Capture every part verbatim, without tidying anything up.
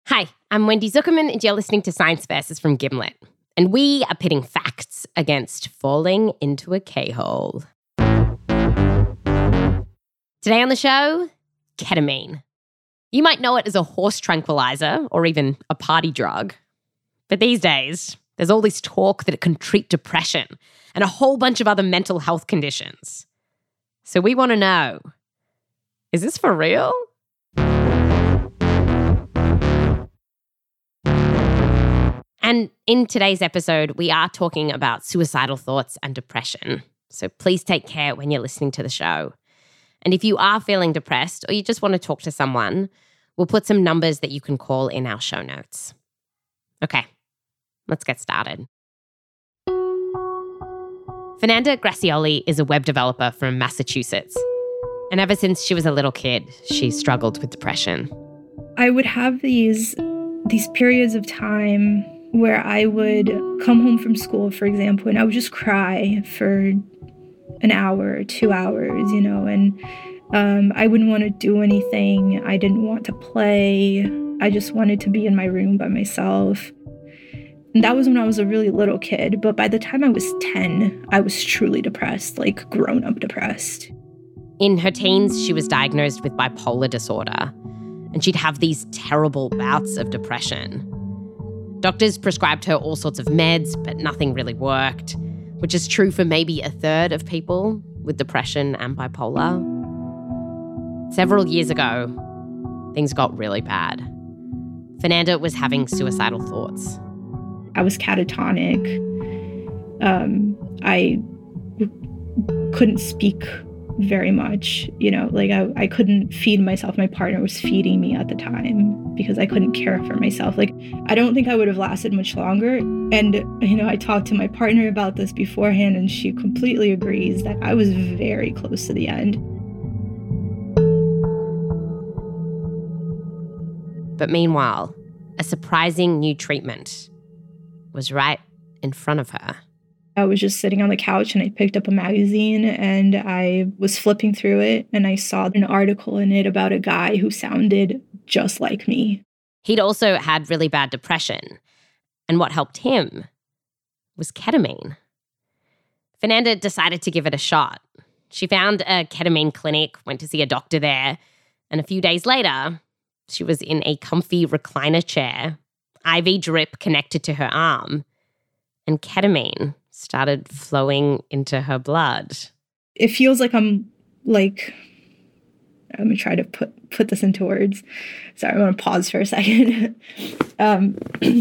Hi, I'm Wendy Zuckerman and you're listening to Science Versus from Gimlet. And we are pitting facts against falling into a K-hole. Today on the show, ketamine. You might know it as a horse tranquilizer or even a party drug. But these days, there's all this talk that it can treat depression and a whole bunch of other mental health conditions. So we want to know, is this for real? And in today's episode, we are talking about suicidal thoughts and depression. So please take care when you're listening to the show. And if you are feeling depressed or you just want to talk to someone, we'll put some numbers that you can call in our show notes. Okay, let's get started. Fernanda Gracioli is a web developer from Massachusetts. And ever since she was a little kid, she struggled with depression. I would have these, these periods of time where I would come home from school, for example, and I would just cry for an hour or two hours, you know, and um, I wouldn't want to do anything. I didn't want to play. I just wanted to be in my room by myself. And that was when I was a really little kid. But by the time I was ten, I was truly depressed, like grown-up depressed. In her teens, she was diagnosed with bipolar disorder, and she'd have these terrible bouts of depression. Doctors prescribed her all sorts of meds, but nothing really worked, which is true for maybe a third of people with depression and bipolar. Several years ago, things got really bad. Fernanda was having suicidal thoughts. I was catatonic. Um, I w- couldn't speak very much, you know, like I, I couldn't feed myself. My partner was feeding me at the time because I couldn't care for myself. Like, I don't think I would have lasted much longer. And, you know, I talked to my partner about this beforehand and she completely agrees that I was very close to the end. But meanwhile, a surprising new treatment was right in front of her. I was just sitting on the couch and I picked up a magazine and I was flipping through it and I saw an article in it about a guy who sounded just like me. He'd also had really bad depression. And what helped him was ketamine. Fernanda decided to give it a shot. She found a ketamine clinic, went to see a doctor there, and a few days later, she was in a comfy recliner chair, I V drip connected to her arm, and ketamine started flowing into her blood. It feels like I'm like, I'm gonna try to put, put this into words. Sorry, I want to pause for a second. um,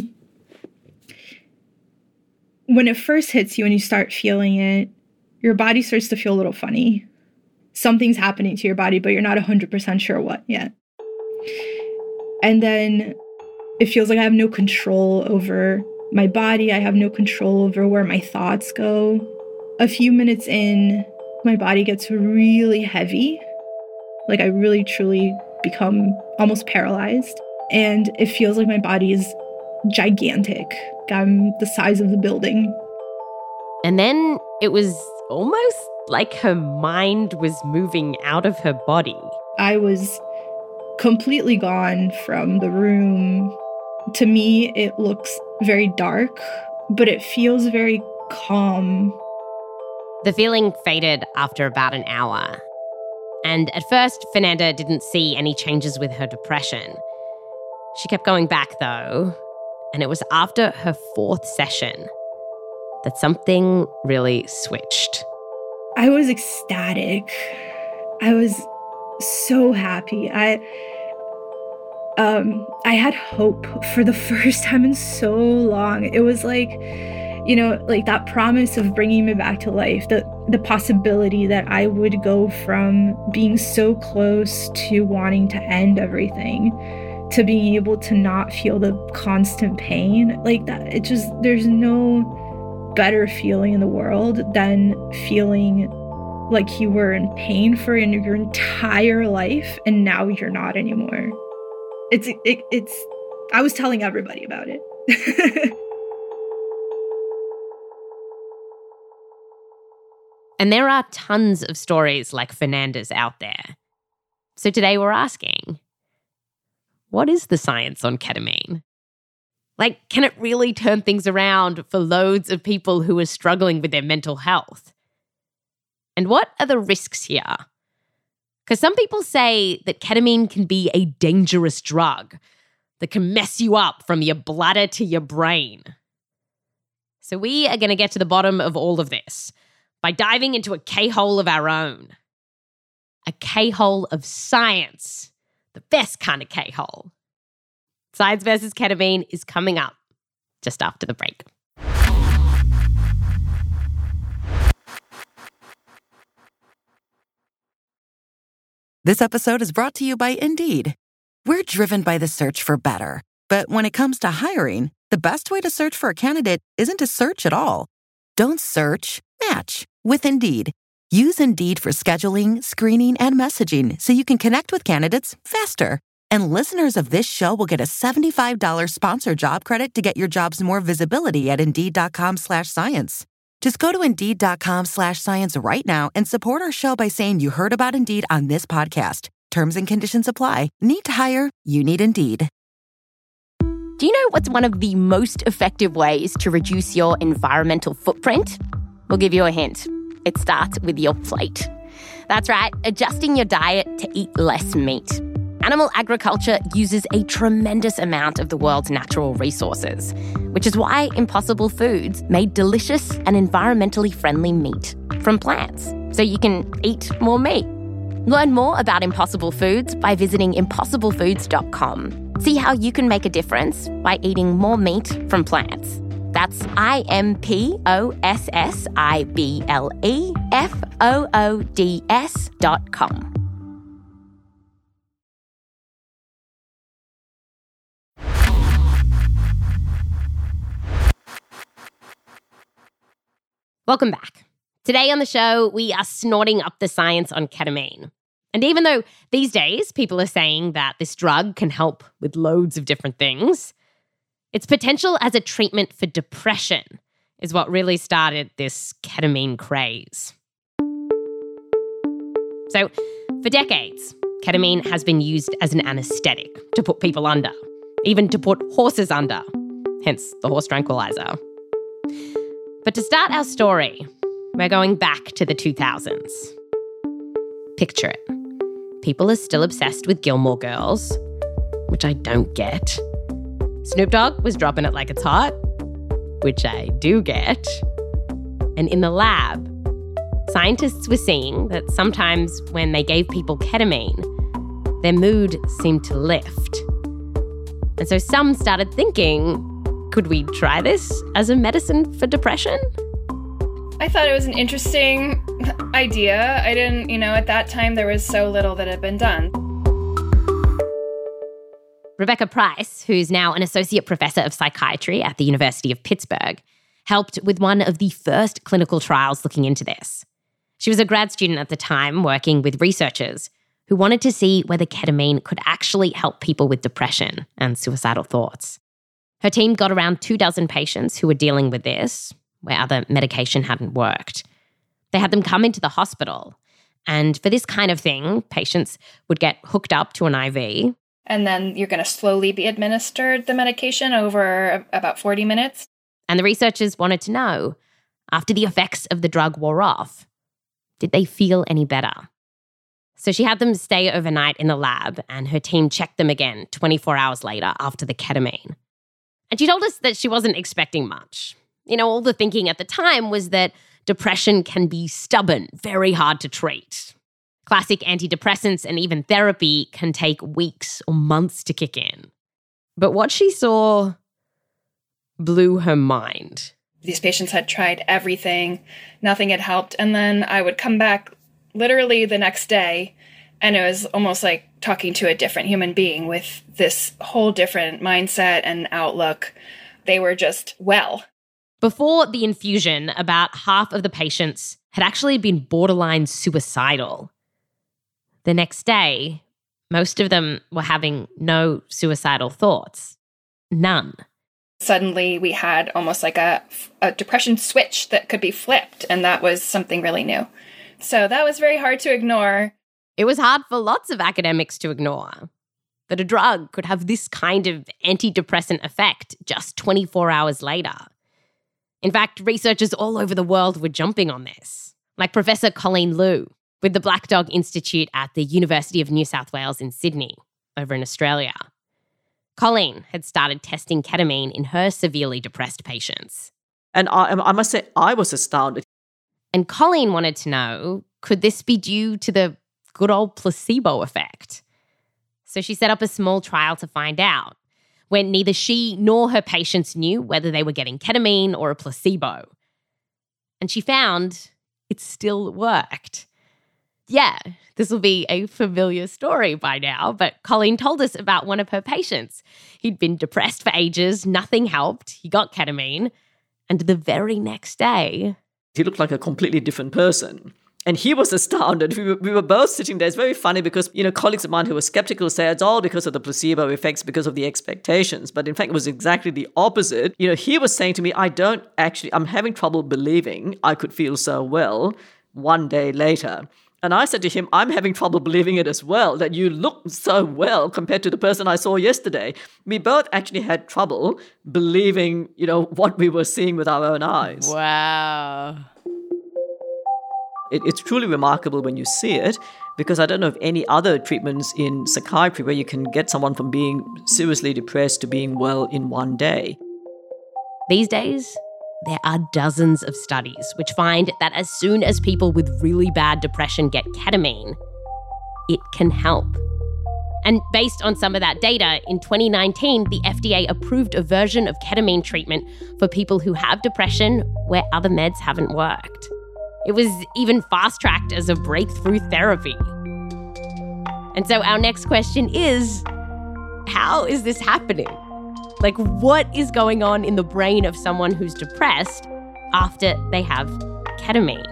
when it first hits you and you start feeling it, your body starts to feel a little funny. Something's happening to your body, but you're not one hundred percent sure what yet. And then it feels like I have no control over my body. I have no control over where my thoughts go. A few minutes in, my body gets really heavy. Like I really, truly become almost paralyzed. And it feels like my body is gigantic. I'm the size of the building. And then it was almost like her mind was moving out of her body. I was completely gone from the room. To me, it looks very dark, but it feels very calm. The feeling faded after about an hour. And at first, Fernanda didn't see any changes with her depression. She kept going back, though, and it was after her fourth session that something really switched. I was ecstatic. I was so happy. I... Um, I had hope for the first time in so long. It was like, you know, like that promise of bringing me back to life, the, the possibility that I would go from being so close to wanting to end everything to being able to not feel the constant pain. Like that, it just, there's no better feeling in the world than feeling like you were in pain for your entire life and now you're not anymore. It's, it, it's, I was telling everybody about it. And there are tons of stories like Fernanda's out there. So today we're asking, what is the science on ketamine? Like, can it really turn things around for loads of people who are struggling with their mental health? And what are the risks here? Because some people say that ketamine can be a dangerous drug that can mess you up from your bladder to your brain. So we are going to get to the bottom of all of this by diving into a K-hole of our own. A K-hole of science. The best kind of K-hole. Science versus ketamine is coming up just after the break. This episode is brought to you by Indeed. We're driven by the search for better. But when it comes to hiring, the best way to search for a candidate isn't to search at all. Don't search, match with Indeed. Use Indeed for scheduling, screening, and messaging so you can connect with candidates faster. And listeners of this show will get a seventy-five dollars sponsored job credit to get your jobs more visibility at Indeed.com slash science. Just go to Indeed.com slash science right now and support our show by saying you heard about Indeed on this podcast. Terms and conditions apply. Need to hire? You need Indeed. Do you know what's one of the most effective ways to reduce your environmental footprint? We'll give you a hint. It starts with your plate. That's right, adjusting your diet to eat less meat. Animal agriculture uses a tremendous amount of the world's natural resources, which is why Impossible Foods made delicious and environmentally friendly meat from plants, so you can eat more meat. Learn more about Impossible Foods by visiting impossible foods dot com. See how you can make a difference by eating more meat from plants. That's I M P O S S I B L E F O O D S dot com. Welcome back. Today on the show, we are snorting up the science on ketamine. And even though these days people are saying that this drug can help with loads of different things, its potential as a treatment for depression is what really started this ketamine craze. So, for decades, ketamine has been used as an anesthetic to put people under, even to put horses under, hence the horse tranquilizer. But to start our story, we're going back to the two thousands. Picture it. People are still obsessed with Gilmore Girls, which I don't get. Snoop Dogg was dropping it like it's hot, which I do get. And in the lab, scientists were seeing that sometimes when they gave people ketamine, their mood seemed to lift. And so some started thinking, could we try this as a medicine for depression? I thought it was an interesting idea. I didn't, you know, at that time there was so little that had been done. Rebecca Price, who's now an associate professor of psychiatry at the University of Pittsburgh, helped with one of the first clinical trials looking into this. She was a grad student at the time working with researchers who wanted to see whether ketamine could actually help people with depression and suicidal thoughts. Her team got around two dozen patients who were dealing with this, where other medication hadn't worked. They had them come into the hospital, and for this kind of thing, patients would get hooked up to an I V. And then you're going to slowly be administered the medication over about forty minutes. And the researchers wanted to know, after the effects of the drug wore off, did they feel any better? So she had them stay overnight in the lab, and her team checked them again twenty-four hours later after the ketamine. And she told us that she wasn't expecting much. You know, all the thinking at the time was that depression can be stubborn, very hard to treat. Classic antidepressants and even therapy can take weeks or months to kick in. But what she saw blew her mind. These patients had tried everything, nothing had helped. And then I would come back literally the next day, and it was almost like talking to a different human being with this whole different mindset and outlook. They were just well. Before the infusion, about half of the patients had actually been borderline suicidal. The next day, most of them were having no suicidal thoughts. None. Suddenly, we had almost like a, a depression switch that could be flipped, and that was something really new. So that was very hard to ignore. It was hard for lots of academics to ignore. that a drug could have this kind of antidepressant effect just twenty-four hours later. In fact, researchers all over the world were jumping on this, like Professor Colleen Loo with the Black Dog Institute at the University of New South Wales in Sydney, over in Australia. Colleen had started testing ketamine in her severely depressed patients. And I, I must say, I was astounded. And Colleen wanted to know, could this be due to the good old placebo effect? So she set up a small trial to find out, when neither she nor her patients knew whether they were getting ketamine or a placebo. And she found it still worked. Yeah, this will be a familiar story by now, but Colleen told us about one of her patients. He'd been depressed for ages, nothing helped, he got ketamine, and the very next day... he looked like a completely different person. And he was astounded. We were, we were both sitting there. It's very funny because, you know, colleagues of mine who were skeptical say it's all because of the placebo effects, because of the expectations. But in fact, it was exactly the opposite. You know, he was saying to me, I don't actually, I'm having trouble believing I could feel so well one day later. And I said to him, I'm having trouble believing it as well, that you look so well compared to the person I saw yesterday. We both actually had trouble believing, you know, what we were seeing with our own eyes. Wow. It, it's truly remarkable when you see it, because I don't know of any other treatments in psychiatry where you can get someone from being seriously depressed to being well in one day. These days, there are dozens of studies which find that as soon as people with really bad depression get ketamine, it can help. And based on some of that data, in twenty nineteen, the F D A approved a version of ketamine treatment for people who have depression where other meds haven't worked. It was even fast-tracked as a breakthrough therapy. And so our next question is, how is this happening? Like, what is going on in the brain of someone who's depressed after they have ketamine?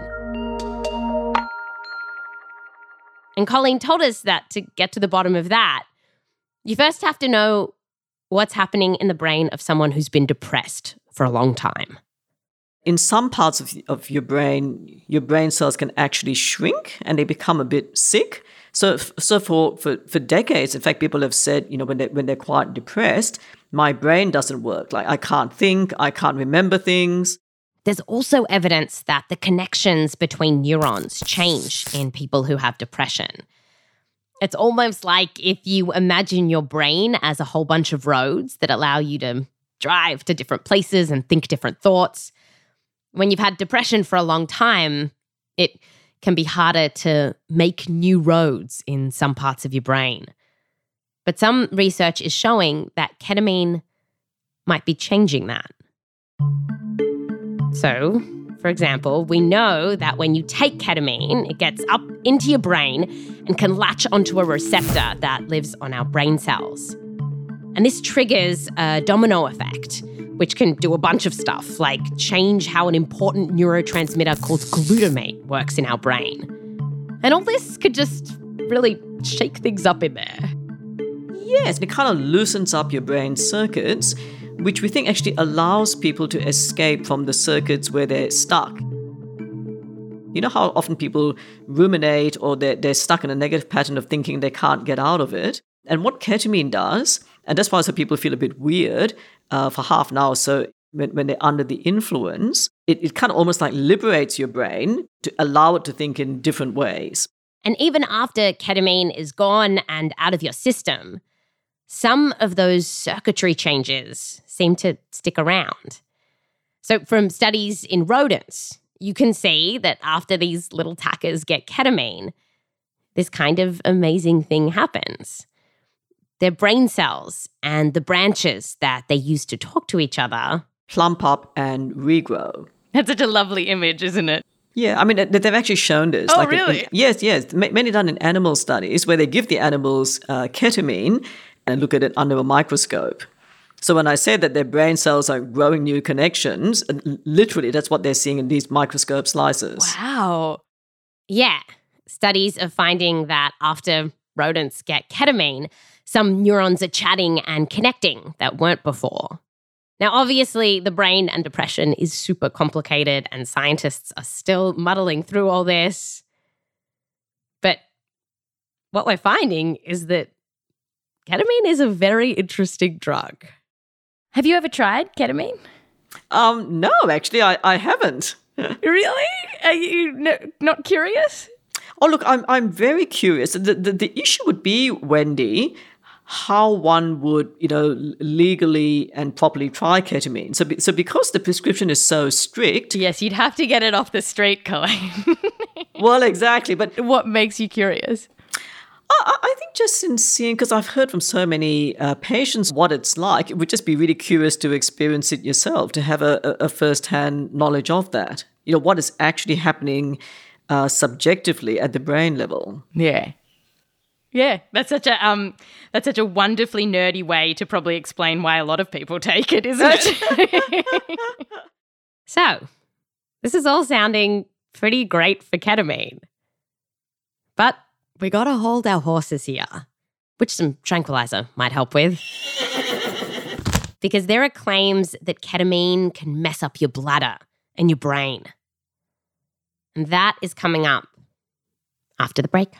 And Colleen told us that to get to the bottom of that, you first have to know what's happening in the brain of someone who's been depressed for a long time. In some parts of, of your brain, your brain cells can actually shrink and they become a bit sick. So, so for, for, for decades, in fact, people have said, you know, when, they, when they're quite depressed, my brain doesn't work. Like, I can't think, I can't remember things. There's also evidence that the connections between neurons change in people who have depression. It's almost like if you imagine your brain as a whole bunch of roads that allow you to drive to different places and think different thoughts. When you've had depression for a long time, it can be harder to make new roads in some parts of your brain. But some research is showing that ketamine might be changing that. So, for example, we know that when you take ketamine, it gets up into your brain and can latch onto a receptor that lives on our brain cells. And this triggers a domino effect, which can do a bunch of stuff, like change how an important neurotransmitter called glutamate works in our brain. And all this could just really shake things up in there. Yes, it kind of loosens up your brain circuits, which we think actually allows people to escape from the circuits where they're stuck. You know how often people ruminate or they're, they're stuck in a negative pattern of thinking they can't get out of it? And what ketamine does, and that's why some people feel a bit weird uh, for half an hour, so when, when they're under the influence, it, it kind of almost like liberates your brain to allow it to think in different ways. And even after ketamine is gone and out of your system, some of those circuitry changes seem to stick around. So from studies in rodents, you can see that after these little tackers get ketamine, this kind of amazing thing happens. Their brain cells and the branches that they use to talk to each other plump up and regrow. That's such a lovely image, isn't it? Yeah, I mean, they've actually shown this. Oh, like really? In, yes, yes. Many done in animal studies where they give the animals uh, ketamine and look at it under a microscope. So when I say that their brain cells are growing new connections, literally that's what they're seeing in these microscope slices. Wow. Yeah. Studies are finding that after rodents get ketamine, some neurons are chatting and connecting that weren't before. Now, obviously, the brain and depression is super complicated and scientists are still muddling through all this. But what we're finding is that ketamine is a very interesting drug. Have you ever tried ketamine? Um, no, actually, I, I haven't. Really? Are you no, not curious? Oh, look, I'm I'm very curious. The, the the issue would be, Wendy, how one would, you know, legally and properly try ketamine. So, be, so because the prescription is so strict. Yes, you'd have to get it off the street, Colleen. Well, exactly. But what makes you curious? I, I think just in seeing, because I've heard from so many uh, patients what it's like, it would just be really curious to experience it yourself, to have a, a, a first-hand knowledge of that. You know, what is actually happening uh, subjectively at the brain level. Yeah. Yeah, that's such a um, that's such a wonderfully nerdy way to probably explain why a lot of people take it, isn't it? So, this is all sounding pretty great for ketamine. But we got to hold our horses here, which some tranquilizer might help with. Because there are claims that ketamine can mess up your bladder and your brain. And that is coming up after the break.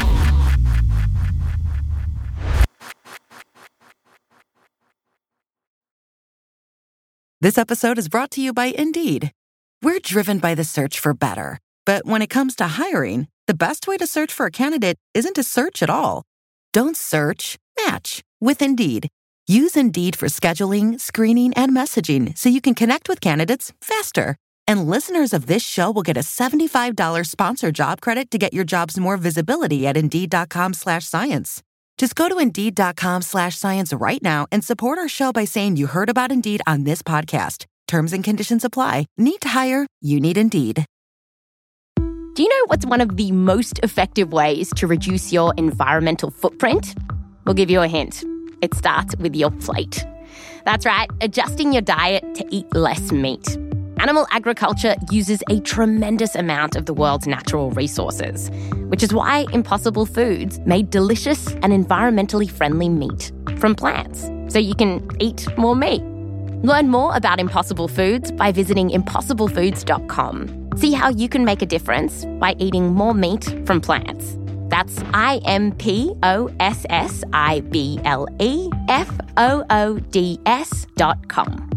This episode is brought to you by Indeed. We're driven by the search for better. But when it comes to hiring, the best way to search for a candidate isn't to search at all. Don't search, match with Indeed. Use Indeed for scheduling, screening, and messaging so you can connect with candidates faster. And listeners of this show will get a seventy-five dollars sponsored job credit to get your jobs more visibility at Indeed.com slash science. Just go to Indeed.com slash science right now and support our show by saying you heard about Indeed on this podcast. Terms and conditions apply. Need to hire? You need Indeed. Do you know what's one of the most effective ways to reduce your environmental footprint? We'll give you a hint. It starts with your plate. That's right, adjusting your diet to eat less meat. Animal agriculture uses a tremendous amount of the world's natural resources, which is why Impossible Foods made delicious and environmentally friendly meat from plants, so you can eat more meat. Learn more about Impossible Foods by visiting impossible foods dot com. See how you can make a difference by eating more meat from plants. That's I M P O S S I B L E F O O D S dot com.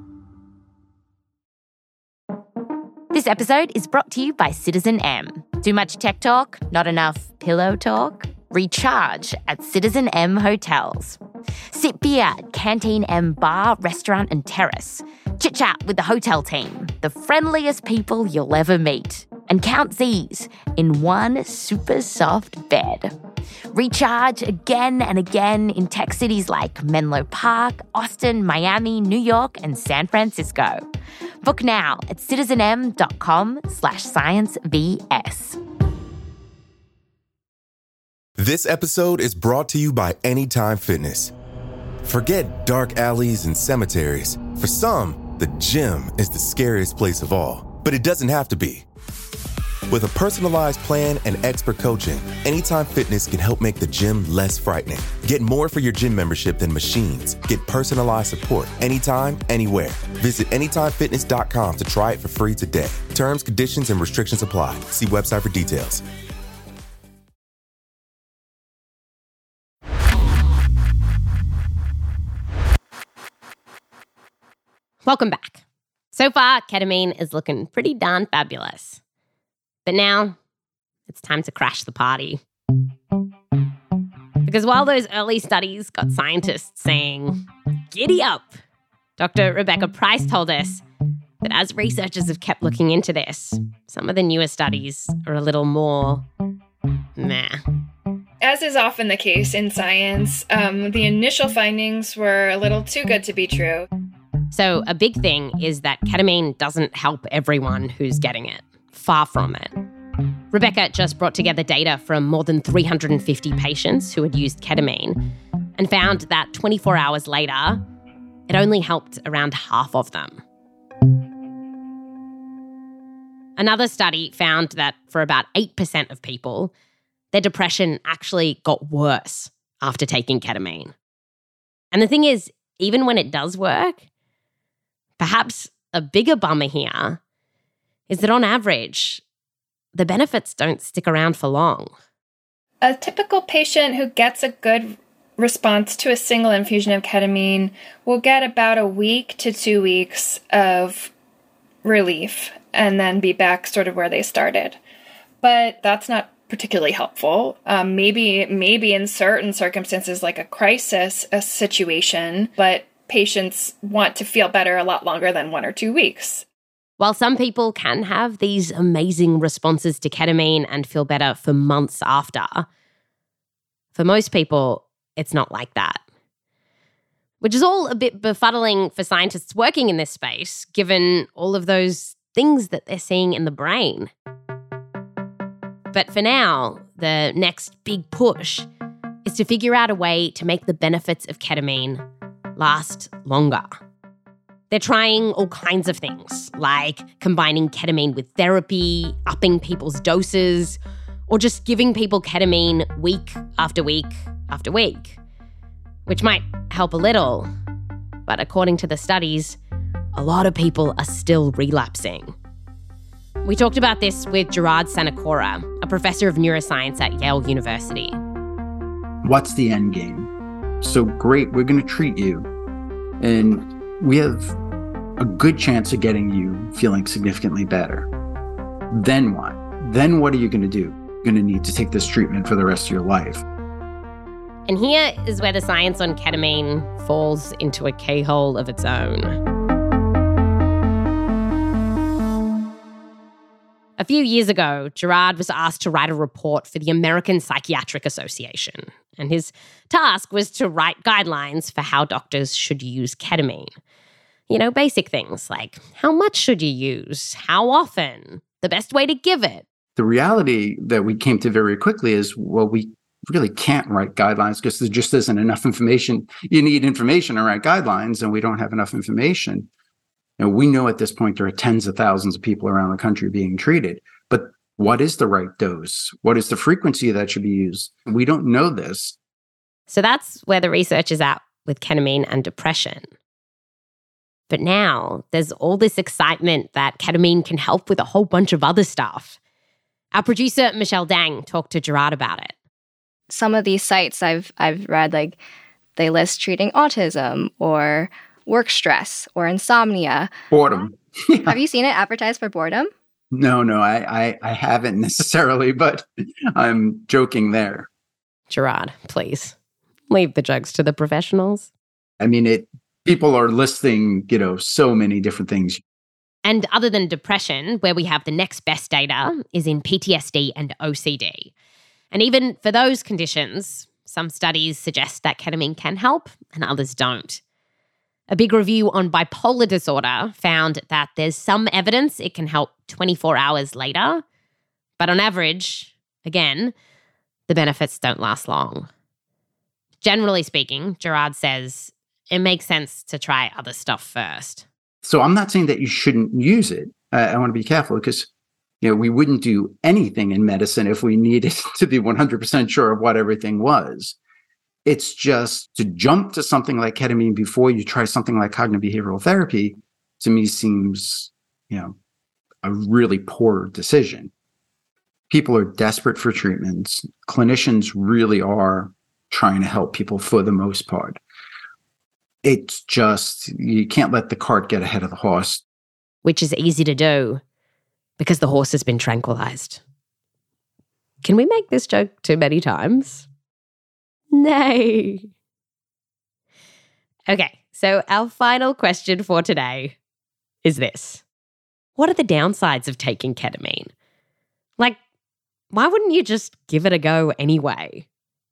This episode is brought to you by Citizen M. Too much tech talk? Not enough pillow talk? Recharge at Citizen M Hotels. Sit beer at Canteen M Bar, Restaurant and Terrace. Chit-chat with the hotel team, the friendliest people you'll ever meet. And count Z's in one super soft bed. Recharge again and again in tech cities like Menlo Park, Austin, Miami, New York, and San Francisco. Book now at citizenm.com slash sciencevs. This episode is brought to you by Anytime Fitness. Forget dark alleys and cemeteries. For some, the gym is the scariest place of all, but it doesn't have to be. With a personalized plan and expert coaching, Anytime Fitness can help make the gym less frightening. Get more for your gym membership than machines. Get personalized support anytime, anywhere. Visit anytime fitness dot com to try it for free today. Terms, conditions, and restrictions apply. See website for details. Welcome back. So far, ketamine is looking pretty darn fabulous. But now, it's time to crash the party. Because while those early studies got scientists saying, giddy up, Doctor Rebecca Price told us that as researchers have kept looking into this, some of the newer studies are a little more meh. As is often the case in science, um, the initial findings were a little too good to be true. So a big thing is that ketamine doesn't help everyone who's getting it. Far from it. Rebecca just brought together data from more than three hundred fifty patients who had used ketamine and found that twenty-four hours later, it only helped around half of them. Another study found that for about eight percent of people, their depression actually got worse after taking ketamine. And the thing is, even when it does work, perhaps a bigger bummer here is that on average, the benefits don't stick around for long. A typical patient who gets a good response to a single infusion of ketamine will get about a week to two weeks of relief and then be back sort of where they started. But that's not particularly helpful. Um, maybe, maybe in certain circumstances, like a crisis, a situation, but patients want to feel better a lot longer than one or two weeks. While some people can have these amazing responses to ketamine and feel better for months after, for most people, it's not like that. Which is all a bit befuddling for scientists working in this space, given all of those things that they're seeing in the brain. But for now, the next big push is to figure out a way to make the benefits of ketamine last longer. They're trying all kinds of things, like combining ketamine with therapy, upping people's doses, or just giving people ketamine week after week after week, which might help a little. But according to the studies, a lot of people are still relapsing. We talked about this with Gerard Sanacora, a professor of neuroscience at Yale University. What's the end game? So great, we're going to treat you, and we have a good chance of getting you feeling significantly better. Then what? Then what are you going to do? You're going to need to take this treatment for the rest of your life. And here is where the science on ketamine falls into a K-hole of its own. A few years ago, Gerard was asked to write a report for the American Psychiatric Association, and his task was to write guidelines for how doctors should use ketamine. You know, basic things like how much should you use, how often, the best way to give it. The reality that we came to very quickly is, well, we really can't write guidelines because there just isn't enough information. You need information to write guidelines, and we don't have enough information. And we know at this point there are tens of thousands of people around the country being treated. But what is the right dose? What is the frequency that should be used? We don't know this. So that's where the research is at with ketamine and depression. But now there's all this excitement that ketamine can help with a whole bunch of other stuff. Our producer, Michelle Dang, talked to Gerard about it. Some of these sites I've I've read, like they list treating autism or work stress or insomnia. Boredom. Have you seen it advertised for boredom? No, no, I, I, I haven't necessarily, but I'm joking there. Gerard, please, leave the jokes to the professionals. I mean, it. People are listing, you know, so many different things. And other than depression, where we have the next best data is in P T S D and O C D. And even for those conditions, some studies suggest that ketamine can help and others don't. A big review on bipolar disorder found that there's some evidence it can help twenty-four hours later, but on average, again, the benefits don't last long. Generally speaking, Gerard says it makes sense to try other stuff first. So I'm not saying that you shouldn't use it. I, I want to be careful because, you know, we wouldn't do anything in medicine if we needed to be one hundred percent sure of what everything was. It's just to jump to something like ketamine before you try something like cognitive behavioral therapy, to me seems, you know, a really poor decision. People are desperate for treatments. Clinicians really are trying to help people for the most part. It's just, you can't let the cart get ahead of the horse. Which is easy to do because the horse has been tranquilized. Can we make this joke too many times? Nay. Okay, so our final question for today is this. What are the downsides of taking ketamine? Like, why wouldn't you just give it a go anyway?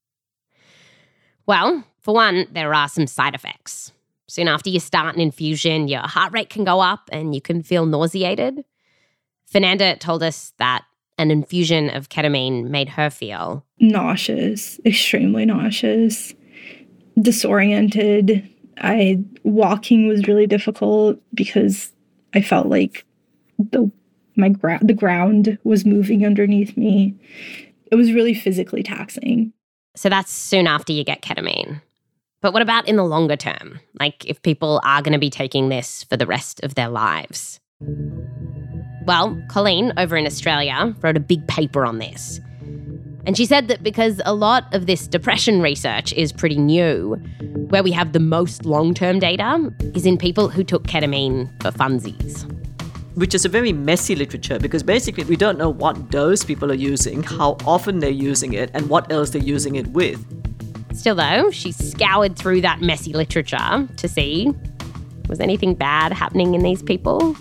Well, for one, there are some side effects. Soon after you start an infusion, your heart rate can go up and you can feel nauseated. Fernanda told us that an infusion of ketamine made her feel nauseous, extremely nauseous, disoriented. I walking was really difficult because I felt like the my gra- the ground was moving underneath me. It was really physically taxing. So that's soon after you get ketamine. But what about in the longer term? Like if people are going to be taking this for the rest of their lives? Well, Colleen over in Australia wrote a big paper on this. And she said that because a lot of this depression research is pretty new, where we have the most long-term data is in people who took ketamine for funsies. Which is a very messy literature because basically we don't know what dose people are using, how often they're using it, and what else they're using it with. Still though, she scoured through that messy literature to see, was anything bad happening in these people?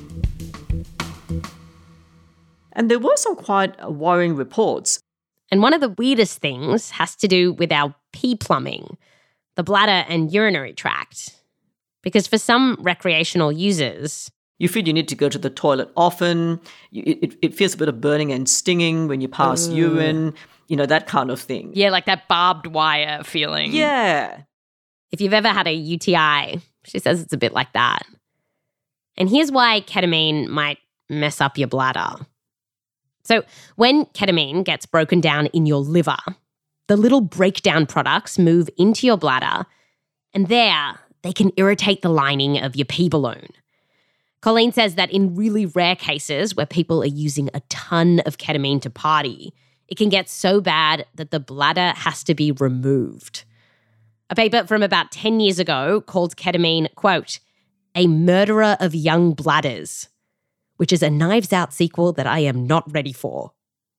And there were some quite worrying reports. And one of the weirdest things has to do with our pee plumbing, the bladder and urinary tract. Because for some recreational users, you feel you need to go to the toilet often. It, it, it feels a bit of burning and stinging when you pass Ooh. urine, you know, that kind of thing. Yeah, like that barbed wire feeling. Yeah. If you've ever had a U T I, she says it's a bit like that. And here's why ketamine might mess up your bladder. So when ketamine gets broken down in your liver, the little breakdown products move into your bladder, and there they can irritate the lining of your pee balloon. Colleen says that in really rare cases where people are using a ton of ketamine to party, it can get so bad that the bladder has to be removed. A paper from about ten years ago called ketamine, quote, a murderer of young bladders, which is a Knives Out sequel that I am not ready for.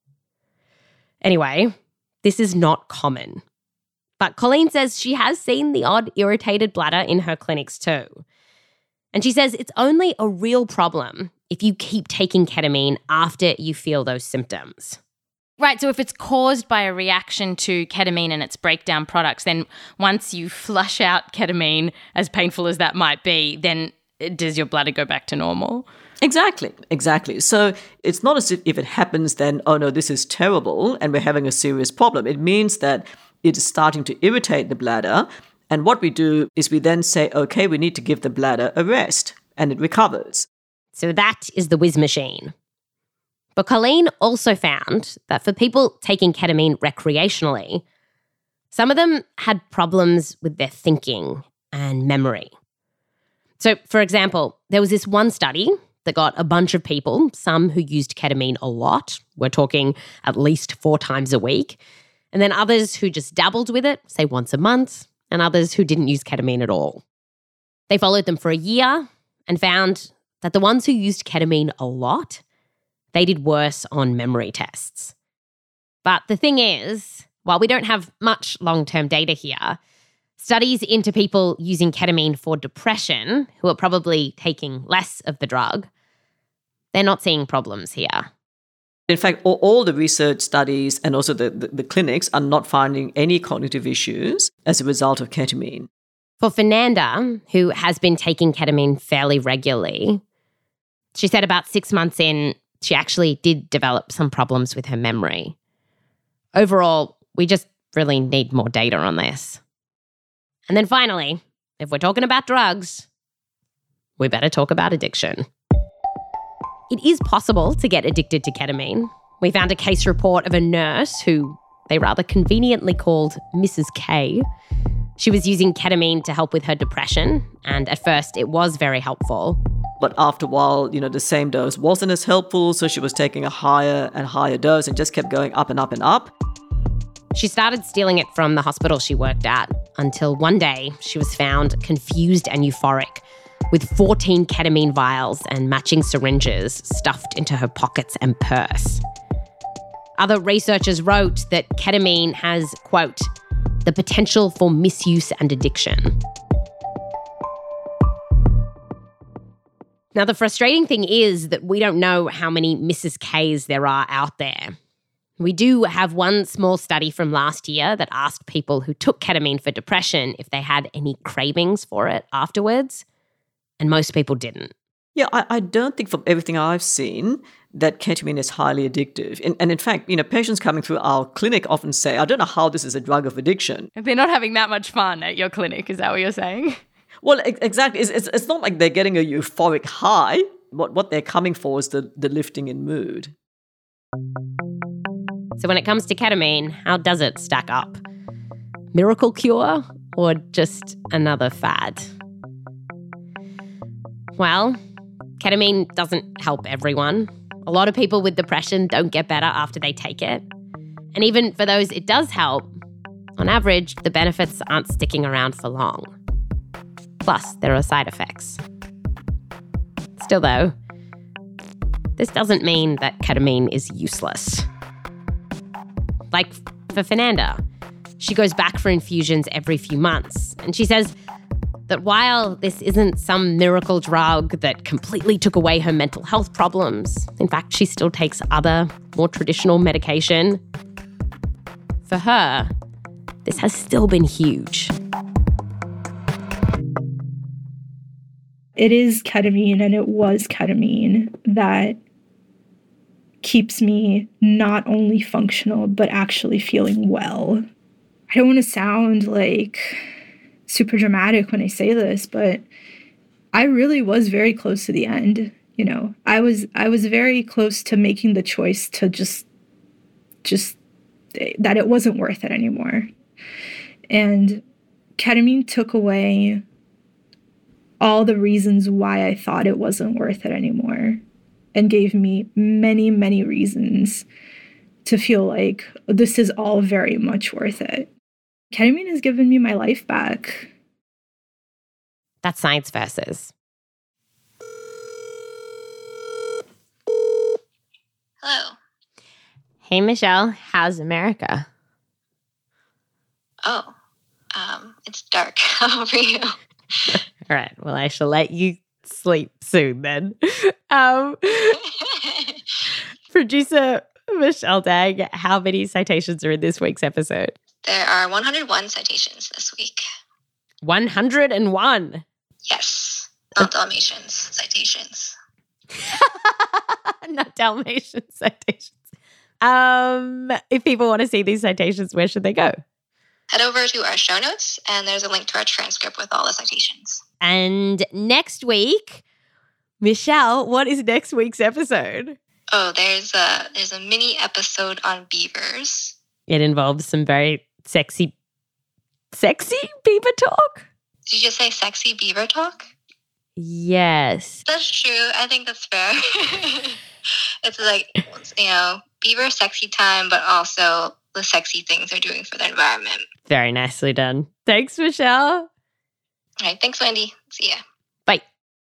Anyway, this is not common. But Colleen says she has seen the odd irritated bladder in her clinics too. And she says it's only a real problem if you keep taking ketamine after you feel those symptoms. Right, so if it's caused by a reaction to ketamine and its breakdown products, then once you flush out ketamine, as painful as that might be, then does your bladder go back to normal? Exactly, exactly. So it's not as if if it happens then, oh no, this is terrible and we're having a serious problem. It means that it is starting to irritate the bladder. And what we do is we then say, okay, we need to give the bladder a rest, and it recovers. So that is the whiz machine. But Colleen also found that for people taking ketamine recreationally, some of them had problems with their thinking and memory. So, for example, there was this one study that got a bunch of people, some who used ketamine a lot, we're talking at least four times a week, and then others who just dabbled with it, say once a month, and others who didn't use ketamine at all. They followed them for a year and found that the ones who used ketamine a lot, they did worse on memory tests. But the thing is, while we don't have much long-term data here, studies into people using ketamine for depression, who are probably taking less of the drug, they're not seeing problems here. In fact, all, all the research studies and also the, the, the clinics are not finding any cognitive issues as a result of ketamine. For Fernanda, who has been taking ketamine fairly regularly, she said about six months in, she actually did develop some problems with her memory. Overall, we just really need more data on this. And then finally, if we're talking about drugs, we better talk about addiction. It is possible to get addicted to ketamine. We found a case report of a nurse who they rather conveniently called Missus K. She was using ketamine to help with her depression, and at first it was very helpful. But after a while, you know, the same dose wasn't as helpful, so she was taking a higher and higher dose and just kept going up and up and up. She started stealing it from the hospital she worked at until one day she was found confused and euphoric with fourteen ketamine vials and matching syringes stuffed into her pockets and purse. Other researchers wrote that ketamine has, quote, the potential for misuse and addiction. Now, the frustrating thing is that we don't know how many Missus K's there are out there. We do have one small study from last year that asked people who took ketamine for depression if they had any cravings for it afterwards, and most people didn't. Yeah, I, I don't think from everything I've seen that ketamine is highly addictive. And, and in fact, you know, patients coming through our clinic often say, I don't know how this is a drug of addiction. They're not having that much fun at your clinic, is that what you're saying? Well, ex- exactly. It's, it's, it's not like they're getting a euphoric high. What, what they're coming for is the, the lifting in mood. So when it comes to ketamine, how does it stack up? Miracle cure or just another fad? Well, ketamine doesn't help everyone. A lot of people with depression don't get better after they take it. And even for those it does help, on average, the benefits aren't sticking around for long. Plus, there are side effects. Still though, this doesn't mean that ketamine is useless. Like for Fernanda, she goes back for infusions every few months, and she says that while this isn't some miracle drug that completely took away her mental health problems, in fact, she still takes other, more traditional medication. For her, this has still been huge. It is ketamine, and it was ketamine that keeps me not only functional, but actually feeling well. I don't want to sound like super dramatic when I say this, but I really was very close to the end. You know, I was I was very close to making the choice to just, just that it wasn't worth it anymore. And ketamine took away all the reasons why I thought it wasn't worth it anymore, and gave me many, many reasons to feel like this is all very much worth it. Ketamine has given me my life back. That's Science Versus. Hello. Hey, Michelle. How's America? Oh, um, it's dark. How are you? All right. Well, I shall let you sleep soon then. Um, producer Michelle Dang, how many citations are in this week's episode? There are one hundred one citations this week. one hundred one? Yes. Not Dalmatians citations. Not Dalmatian citations. Um, if people want to see these citations, where should they go? Head over to our show notes, and there's a link to our transcript with all the citations. And next week, Michelle, what is next week's episode? Oh, there's a there's a mini episode on beavers. It involves some very sexy, sexy beaver talk? Did you just say sexy beaver talk? Yes. That's true. I think that's fair. It's like, you know, beaver sexy time, but also the sexy things they're doing for the environment. Very nicely done. Thanks, Michelle. All right. Thanks, Wendy. See ya. Bye.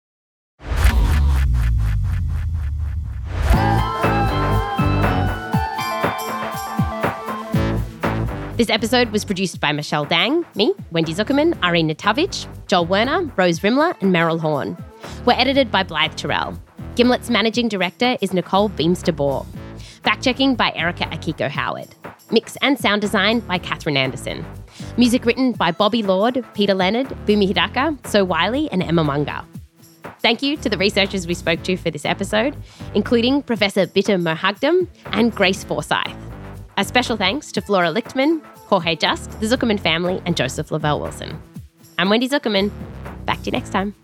This episode was produced by Michelle Dang, me, Wendy Zuckerman, Ari Natavich, Joel Werner, Rose Rimler, and Meryl Horn. We're edited by Blythe Terrell. Gimlet's managing director is Nicole Beams-DeBoer. Fact-checking by Erica Akiko Howard. Mix and sound design by Catherine Anderson. Music written by Bobby Lord, Peter Leonard, Bumi Hidaka, So Wiley, and Emma Munga. Thank you to the researchers we spoke to for this episode, including Professor Bitter Mohagdam and Grace Forsyth. A special thanks to Flora Lichtman, Jorge Just, the Zuckerman family, and Joseph Lavelle Wilson. I'm Wendy Zuckerman. Back to you next time.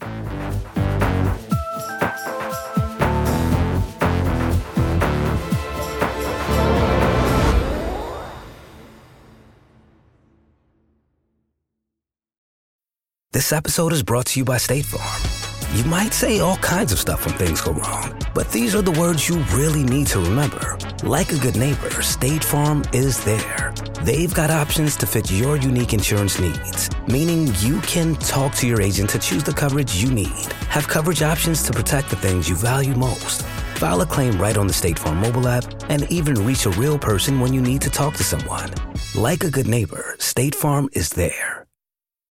This episode is brought to you by State Farm. You might say all kinds of stuff when things go wrong, but these are the words you really need to remember. Like a good neighbor, State Farm is there. They've got options to fit your unique insurance needs, meaning you can talk to your agent to choose the coverage you need, have coverage options to protect the things you value most, file a claim right on the State Farm mobile app, and even reach a real person when you need to talk to someone. Like a good neighbor, State Farm is there.